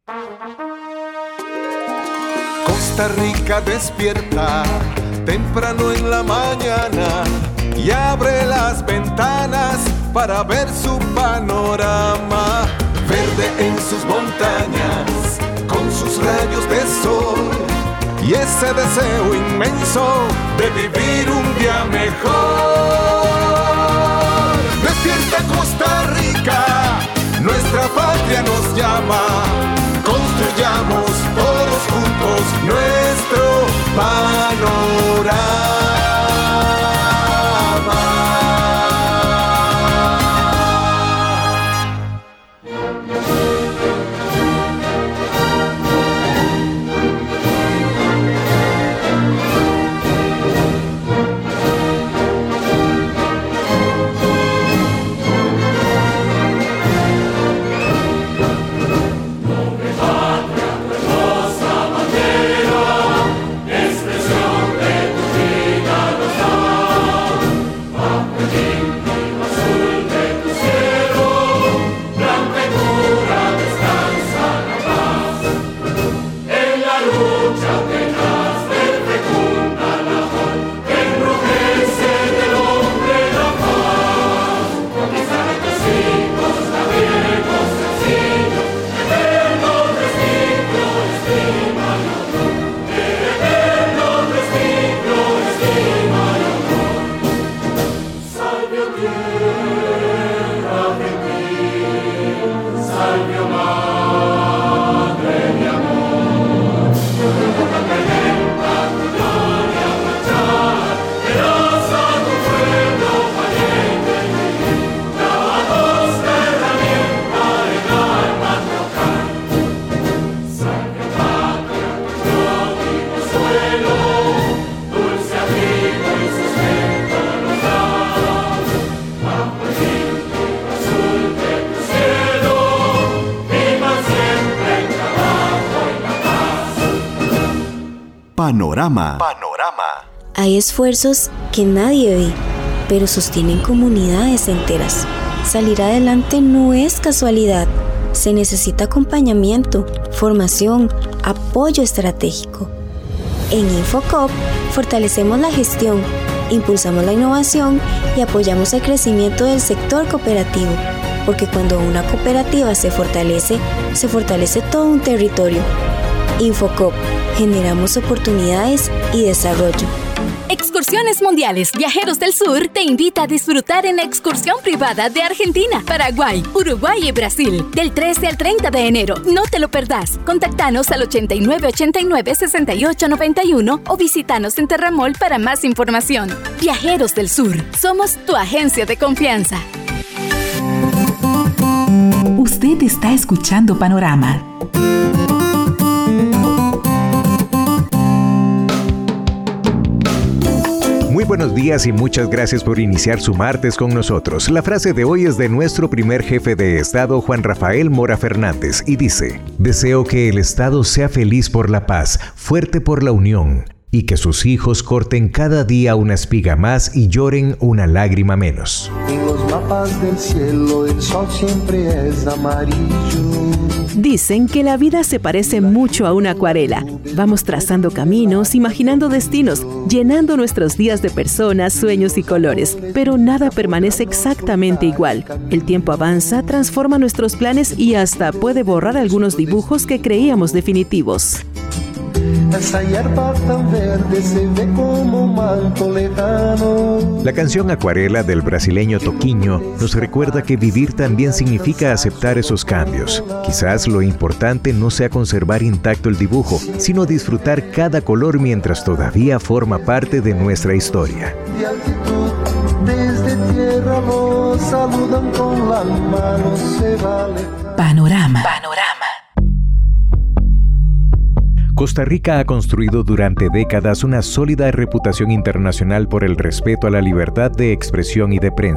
Costa Rica despierta temprano en la mañana y abre las ventanas para ver su panorama. Verde en sus montañas, con sus rayos de sol y ese deseo inmenso de vivir un día mejor. Despierta Costa Rica, nuestra patria nos llama. Construyamos todos juntos nuestro panorama. Panorama. Hay esfuerzos que nadie ve, pero sostienen comunidades enteras. Salir adelante no es casualidad. Se necesita acompañamiento, formación, apoyo estratégico. En Infocop fortalecemos la gestión, impulsamos la innovación y apoyamos el crecimiento del sector cooperativo, porque cuando una cooperativa se fortalece todo un territorio. Infocop, generamos oportunidades y desarrollo. Excursiones Mundiales Viajeros del Sur te invita a disfrutar en la excursión privada de Argentina, Paraguay, Uruguay y Brasil, del 13 al 30 de enero. No te lo perdás. Contactanos al 8989-6891 o visítanos en Terramol para más información. Viajeros del Sur, somos tu agencia de confianza. Usted está escuchando Panorama. Muy buenos días y muchas gracias por iniciar su martes con nosotros. La frase de hoy es de nuestro primer jefe de Estado, Juan Rafael Mora Fernández, y dice: deseo que el Estado sea feliz por la paz, fuerte por la unión, y que sus hijos corten cada día una espiga más y lloren una lágrima menos. En los mapas del cielo el sol siempre es amarillo. Dicen que la vida se parece mucho a una acuarela. Vamos trazando caminos, imaginando destinos, llenando nuestros días de personas, sueños y colores. Pero nada permanece exactamente igual. El tiempo avanza, transforma nuestros planes y hasta puede borrar algunos dibujos que creíamos definitivos. Esa hierba tan verde se ve como un manto lejano. La canción Acuarela del brasileño Toquinho nos recuerda que vivir también significa aceptar esos cambios. Quizás lo importante no sea conservar intacto el dibujo, sino disfrutar cada color mientras todavía forma parte de nuestra historia. De altitud, desde tierra los saludan con las manos, se vale. Panorama. Costa Rica ha construido durante décadas una sólida reputación internacional por el respeto a la libertad de expresión y de prensa.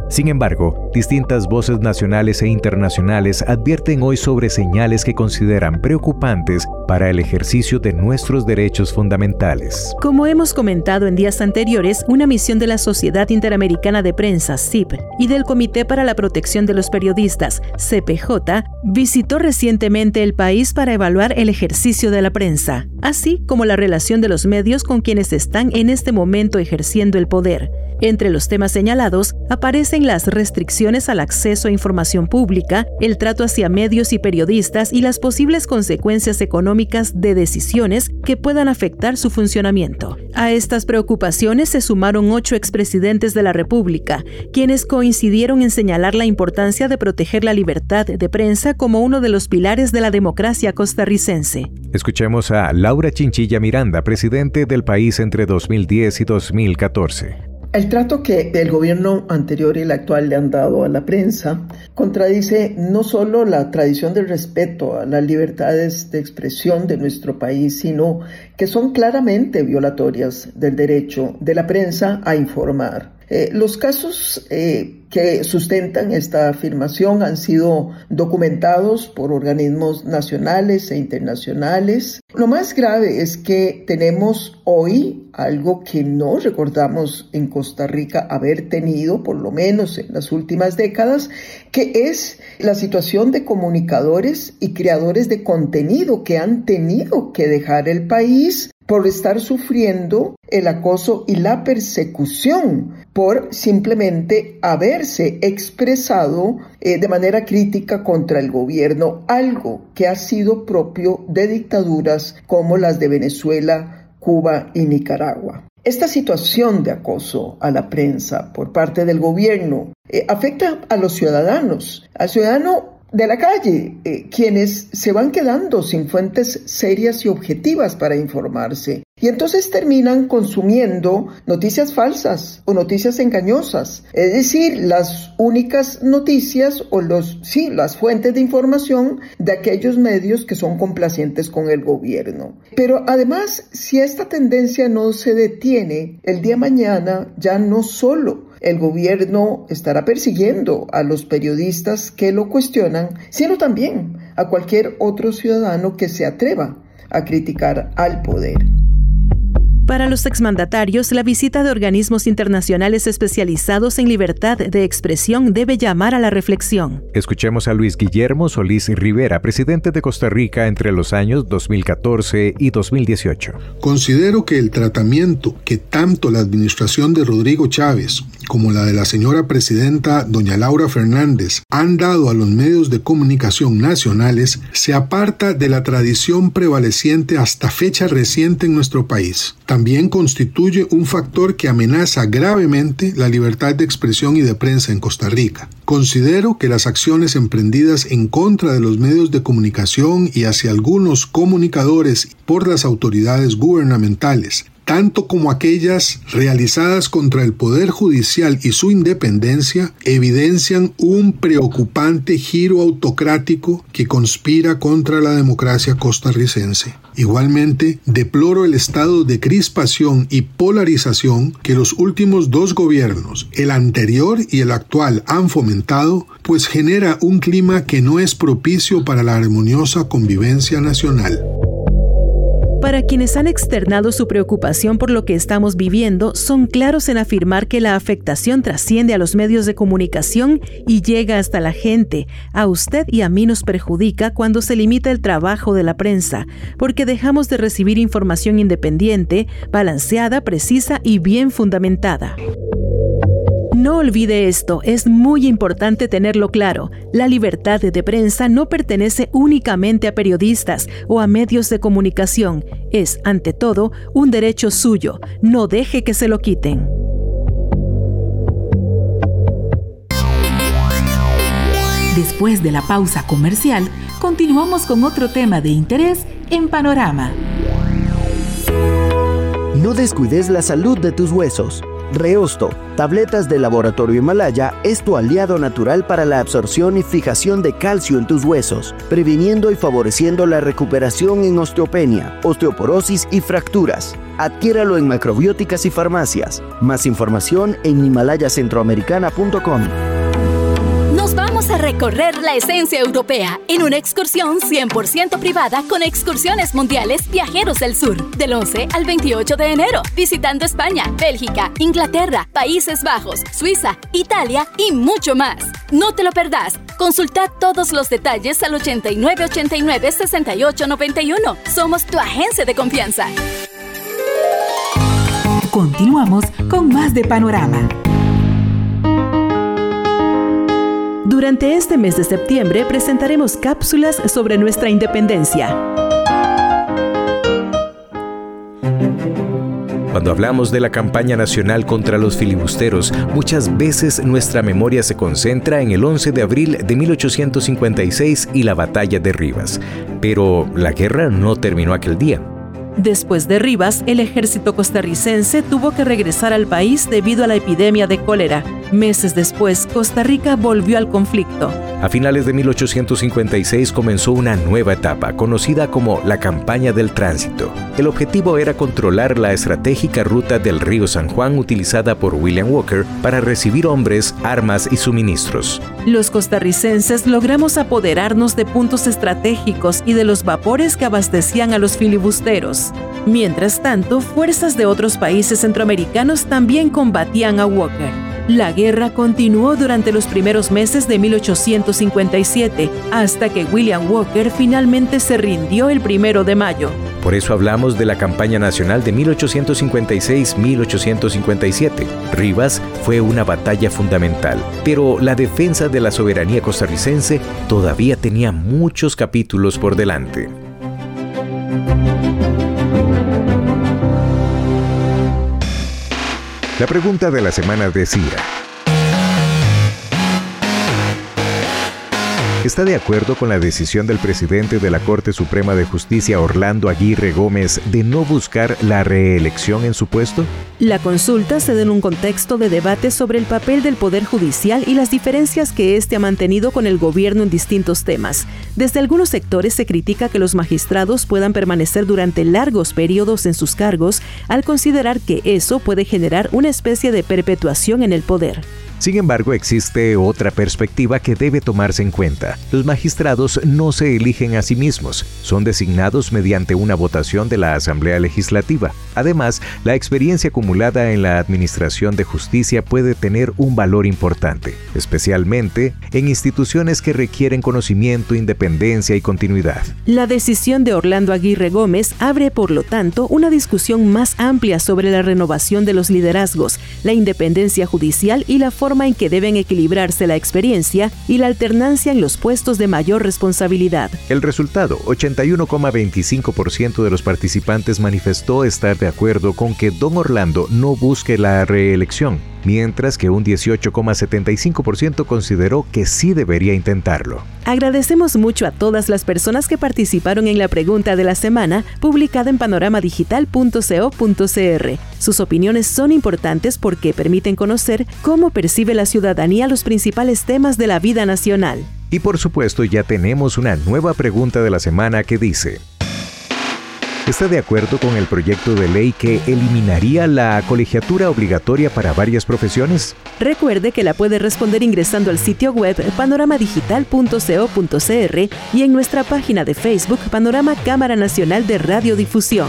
Sin embargo, distintas voces nacionales e internacionales advierten hoy sobre señales que consideran preocupantes para el ejercicio de nuestros derechos fundamentales. Como hemos comentado en días anteriores, una misión de la Sociedad Interamericana de Prensa, SIP, y del Comité para la Protección de los Periodistas, CPJ, visitó recientemente el país para evaluar el ejercicio de la prensa, así como la relación de los medios con quienes están en este momento ejerciendo el poder. Entre los temas señalados aparecen las restricciones al acceso a información pública, el trato hacia medios y periodistas y las posibles consecuencias económicas de decisiones que puedan afectar su funcionamiento. A estas preocupaciones se sumaron 8 expresidentes de la República, quienes coincidieron en señalar la importancia de proteger la libertad de prensa como uno de los pilares de la democracia costarricense. Escuchemos a Laura Chinchilla Miranda, presidente del país entre 2010 y 2014. El trato que el gobierno anterior y el actual le han dado a la prensa contradice no solo la tradición del respeto a las libertades de expresión de nuestro país, sino que son claramente violatorias del derecho de la prensa a informar. Los casos que sustentan esta afirmación han sido documentados por organismos nacionales e internacionales. Lo más grave es que tenemos hoy algo que no recordamos en Costa Rica haber tenido, por lo menos en las últimas décadas, que es la situación de comunicadores y creadores de contenido que han tenido que dejar el país por estar sufriendo el acoso y la persecución por simplemente haberse expresado de manera crítica contra el gobierno, algo que ha sido propio de dictaduras como las de Venezuela, Cuba y Nicaragua. Esta situación de acoso a la prensa por parte del gobierno afecta a los ciudadanos, al ciudadano de la calle, quienes se van quedando sin fuentes serias y objetivas para informarse. Y entonces terminan consumiendo noticias falsas o noticias engañosas, es decir, las únicas noticias o las fuentes de información de aquellos medios que son complacientes con el gobierno. Pero además, si esta tendencia no se detiene, el día de mañana ya no solo el gobierno estará persiguiendo a los periodistas que lo cuestionan, sino también a cualquier otro ciudadano que se atreva a criticar al poder. Para los exmandatarios, la visita de organismos internacionales especializados en libertad de expresión debe llamar a la reflexión. Escuchemos a Luis Guillermo Solís Rivera, presidente de Costa Rica entre los años 2014 y 2018. Considero que el tratamiento que tanto la administración de Rodrigo Chávez como la de la señora presidenta doña Laura Fernández han dado a los medios de comunicación nacionales se aparta de la tradición prevaleciente hasta fecha reciente en nuestro país. También constituye un factor que amenaza gravemente la libertad de expresión y de prensa en Costa Rica. Considero que las acciones emprendidas en contra de los medios de comunicación y hacia algunos comunicadores por las autoridades gubernamentales, tanto como aquellas realizadas contra el Poder Judicial y su independencia, evidencian un preocupante giro autocrático que conspira contra la democracia costarricense. Igualmente, deploro el estado de crispación y polarización que los últimos 2 gobiernos, el anterior y el actual, han fomentado, pues genera un clima que no es propicio para la armoniosa convivencia nacional. Para quienes han externado su preocupación por lo que estamos viviendo, son claros en afirmar que la afectación trasciende a los medios de comunicación y llega hasta la gente. A usted y a mí nos perjudica cuando se limita el trabajo de la prensa, porque dejamos de recibir información independiente, balanceada, precisa y bien fundamentada. No olvide esto, es muy importante tenerlo claro. La libertad de prensa no pertenece únicamente a periodistas o a medios de comunicación. Es, ante todo, un derecho suyo. No deje que se lo quiten. Después de la pausa comercial, continuamos con otro tema de interés en Panorama. No descuides la salud de tus huesos. Reosto, tabletas de Laboratorio Himalaya, es tu aliado natural para la absorción y fijación de calcio en tus huesos, previniendo y favoreciendo la recuperación en osteopenia, osteoporosis y fracturas. Adquiéralo en macrobióticas y farmacias. Más información en himalayacentroamericana.com. Nos vamos a recorrer la esencia europea en una excursión 100% privada con Excursiones Mundiales Viajeros del Sur, del 11 al 28 de enero, visitando España, Bélgica, Inglaterra, Países Bajos, Suiza, Italia y mucho más. No te lo perdás. Consulta todos los detalles al 8989-6891. Somos tu agencia de confianza. Continuamos con más de Panorama. Durante este mes de septiembre presentaremos cápsulas sobre nuestra independencia. Cuando hablamos de la campaña nacional contra los filibusteros, muchas veces nuestra memoria se concentra en el 11 de abril de 1856 y la batalla de Rivas. Pero la guerra no terminó aquel día. Después de Rivas, el ejército costarricense tuvo que regresar al país debido a la epidemia de cólera. Meses después, Costa Rica volvió al conflicto. A finales de 1856 comenzó una nueva etapa, conocida como la Campaña del Tránsito. El objetivo era controlar la estratégica ruta del río San Juan utilizada por William Walker para recibir hombres, armas y suministros. Los costarricenses logramos apoderarnos de puntos estratégicos y de los vapores que abastecían a los filibusteros. Mientras tanto, fuerzas de otros países centroamericanos también combatían a Walker. La guerra continuó durante los primeros meses de 1857, hasta que William Walker finalmente se rindió el 1 de mayo. Por eso hablamos de la campaña nacional de 1856-1857. Rivas fue una batalla fundamental, pero la defensa de la soberanía costarricense todavía tenía muchos capítulos por delante. La pregunta de la semana decía: ¿está de acuerdo con la decisión del presidente de la Corte Suprema de Justicia, Orlando Aguirre Gómez, de no buscar la reelección en su puesto? La consulta se da en un contexto de debate sobre el papel del Poder Judicial y las diferencias que éste ha mantenido con el gobierno en distintos temas. Desde algunos sectores se critica que los magistrados puedan permanecer durante largos periodos en sus cargos, al considerar que eso puede generar una especie de perpetuación en el poder. Sin embargo, existe otra perspectiva que debe tomarse en cuenta. Los magistrados no se eligen a sí mismos, son designados mediante una votación de la Asamblea Legislativa. Además, la experiencia acumulada en la administración de justicia puede tener un valor importante, especialmente en instituciones que requieren conocimiento, independencia y continuidad. La decisión de Orlando Aguirre Gómez abre, por lo tanto, una discusión más amplia sobre la renovación de los liderazgos, la independencia judicial y la forma en que deben equilibrarse la experiencia y la alternancia en los puestos de mayor responsabilidad. El resultado: 81,25% de los participantes manifestó estar de acuerdo con que don Orlando no busque la reelección, mientras que un 18,75% consideró que sí debería intentarlo. Agradecemos mucho a todas las personas que participaron en la pregunta de la semana, publicada en panoramadigital.co.cr. Sus opiniones son importantes porque permiten conocer cómo percibe la ciudadanía los principales temas de la vida nacional. Y por supuesto, ya tenemos una nueva pregunta de la semana que dice: ¿está de acuerdo con el proyecto de ley que eliminaría la colegiatura obligatoria para varias profesiones? Recuerde que la puede responder ingresando al sitio web panoramadigital.co.cr y en nuestra página de Facebook Panorama Cámara Nacional de Radiodifusión.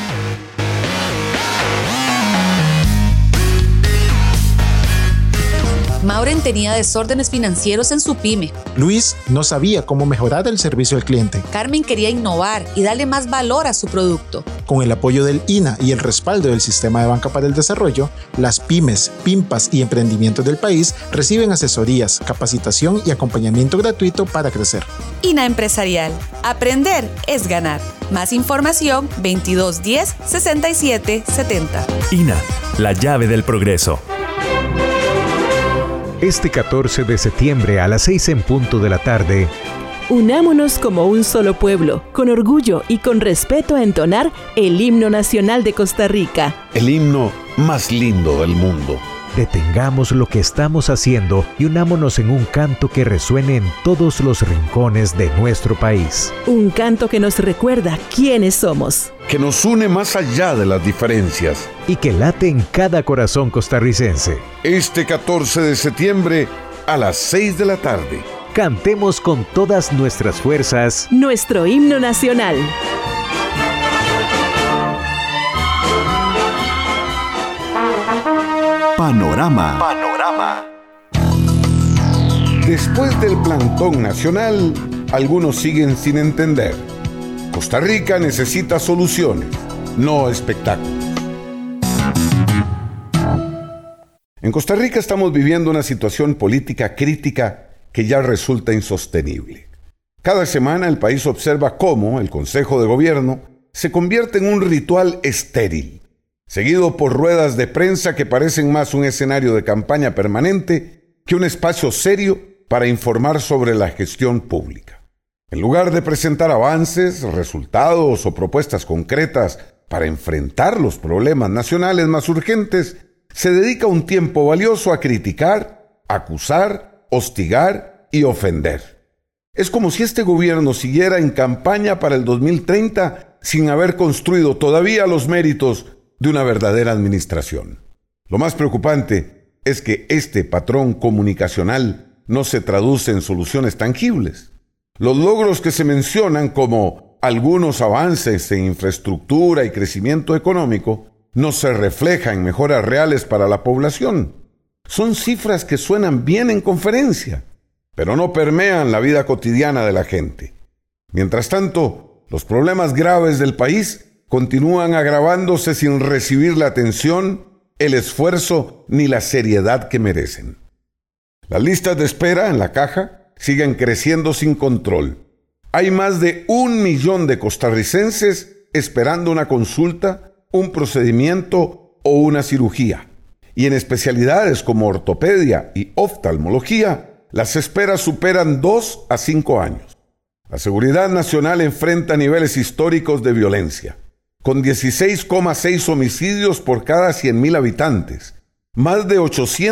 Mauren tenía desórdenes financieros en su pyme. Luis no sabía cómo mejorar el servicio al cliente. Carmen quería innovar y darle más valor a su producto. Con el apoyo del INA y el respaldo del Sistema de Banca para el Desarrollo, las pymes, PIMPAS y emprendimientos del país reciben asesorías, capacitación y acompañamiento gratuito para crecer. INA Empresarial. Aprender es ganar. Más información 2210 6770. INA, la llave del progreso. Este 14 de septiembre a las 6 en punto de la tarde, Unámonos como un solo pueblo, con orgullo y con respeto a entonar el himno nacional de Costa Rica. El himno más lindo del mundo. Detengamos lo que estamos haciendo y unámonos en un canto que resuene en todos los rincones de nuestro país. Un canto que nos recuerda quiénes somos. Que nos une más allá de las diferencias. Y que late en cada corazón costarricense. Este 14 de septiembre a las 6 de la tarde. Cantemos con todas nuestras fuerzas nuestro himno nacional. Panorama. Después del plantón nacional, algunos siguen sin entender. Costa Rica necesita soluciones, no espectáculos. En Costa Rica estamos viviendo una situación política crítica que ya resulta insostenible. Cada semana el país observa cómo el Consejo de Gobierno se convierte en un ritual estéril, seguido por ruedas de prensa que parecen más un escenario de campaña permanente que un espacio serio para informar sobre la gestión pública. En lugar de presentar avances, resultados o propuestas concretas para enfrentar los problemas nacionales más urgentes, se dedica un tiempo valioso a criticar, acusar, hostigar y ofender. Es como si este gobierno siguiera en campaña para el 2030 sin haber construido todavía los méritos de una verdadera administración. Lo más preocupante es que este patrón comunicacional no se traduce en soluciones tangibles. Los logros que se mencionan como algunos avances en infraestructura y crecimiento económico no se reflejan en mejoras reales para la población. Son cifras que suenan bien en conferencia, pero no permean la vida cotidiana de la gente. Mientras tanto, los problemas graves del país continúan agravándose sin recibir la atención, el esfuerzo ni la seriedad que merecen. Las listas de espera en la caja siguen creciendo sin control. Hay más de 1 millón de costarricenses esperando una consulta, un procedimiento o una cirugía. Y en especialidades como ortopedia y oftalmología, las esperas superan 2 a 5 años. La seguridad nacional enfrenta niveles históricos de violencia, con 16,6 homicidios por cada 100,000 habitantes, más de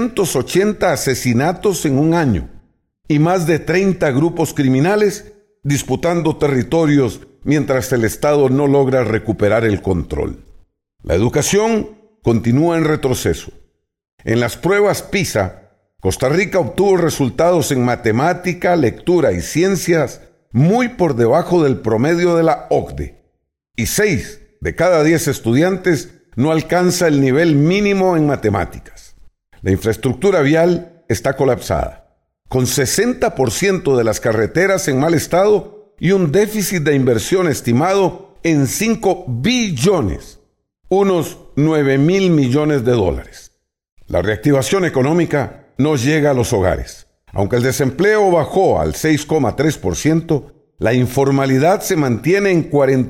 880 asesinatos en un año y más de 30 grupos criminales disputando territorios mientras el Estado no logra recuperar el control. La educación continúa en retroceso. En las pruebas PISA, Costa Rica obtuvo resultados en matemática, lectura y ciencias muy por debajo del promedio de la OCDE, y 6 de cada 10 estudiantes no alcanza el nivel mínimo en matemáticas. La infraestructura vial está colapsada, con 60% de las carreteras en mal estado y un déficit de inversión estimado en 5 billones, unos 9,000 millones de dólares. La reactivación económica no llega a los hogares. Aunque el desempleo bajó al 6,3%, la informalidad se mantiene en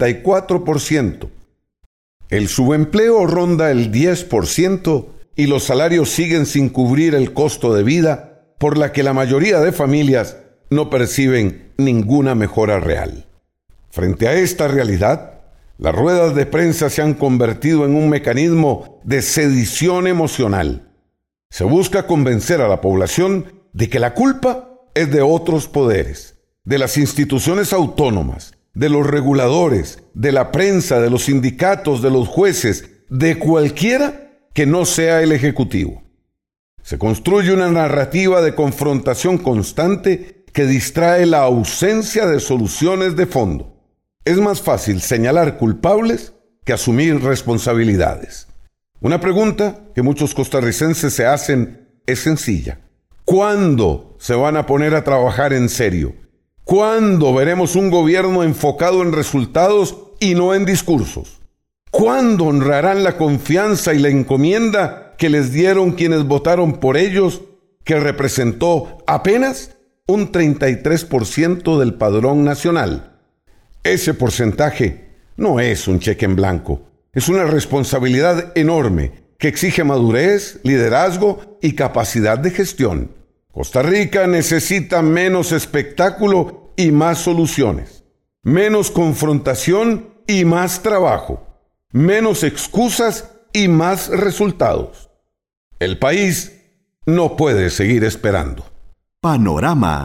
44%. El subempleo ronda el 10% y los salarios siguen sin cubrir el costo de vida, por la que la mayoría de familias no perciben ninguna mejora real. Frente a esta realidad, las ruedas de prensa se han convertido en un mecanismo de sedición emocional. Se busca convencer a la población de que la culpa es de otros poderes, de las instituciones autónomas, de los reguladores, de la prensa, de los sindicatos, de los jueces, de cualquiera que no sea el Ejecutivo. Se construye una narrativa de confrontación constante que distrae la ausencia de soluciones de fondo. Es más fácil señalar culpables que asumir responsabilidades. Una pregunta que muchos costarricenses se hacen es sencilla. ¿Cuándo se van a poner a trabajar en serio? ¿Cuándo veremos un gobierno enfocado en resultados y no en discursos? ¿Cuándo honrarán la confianza y la encomienda que les dieron quienes votaron por ellos, que representó apenas un 33% del padrón nacional? Ese porcentaje no es un cheque en blanco. Es una responsabilidad enorme que exige madurez, liderazgo y capacidad de gestión. Costa Rica necesita menos espectáculo y más soluciones. Menos confrontación y más trabajo. Menos excusas y más resultados. El país no puede seguir esperando. Panorama.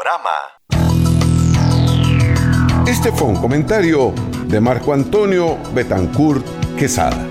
Este fue un comentario de Marco Antonio Betancourt Quesada.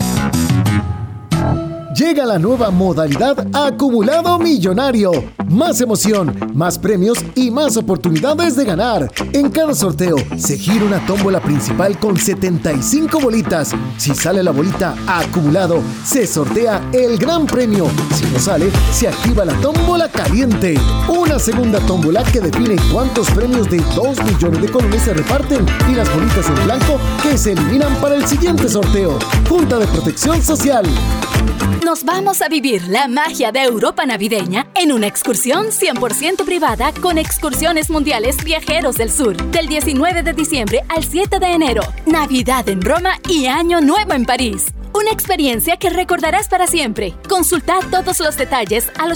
Llega la nueva modalidad Acumulado Millonario. Más emoción, más premios y más oportunidades de ganar. En cada sorteo se gira una tómbola principal con 75 bolitas. Si sale la bolita Acumulado, se sortea el gran premio. Si no sale, se activa la tómbola caliente. Una segunda tómbola que define cuántos premios de 2 millones de colones se reparten y las bolitas en blanco que se eliminan para el siguiente sorteo. Junta de Protección Social. Nos vamos a vivir la magia de Europa navideña en una excursión 100% privada con Excursiones Mundiales Viajeros del Sur, del 19 de diciembre al 7 de enero. Navidad en Roma y Año Nuevo en París. Una experiencia que recordarás para siempre. Consulta todos los detalles al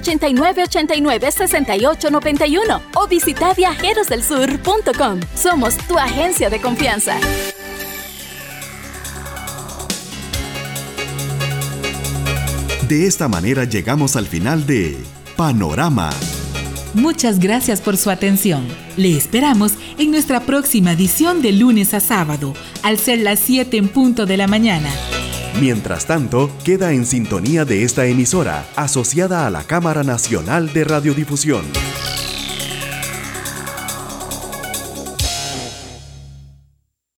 8989-6891 o visita viajerosdelsur.com. Somos tu agencia de confianza. De esta manera llegamos al final de Panorama. Muchas gracias por su atención. Le esperamos en nuestra próxima edición de lunes a sábado, al ser las 7 en punto de la mañana. Mientras tanto, queda en sintonía de esta emisora, asociada a la Cámara Nacional de Radiodifusión.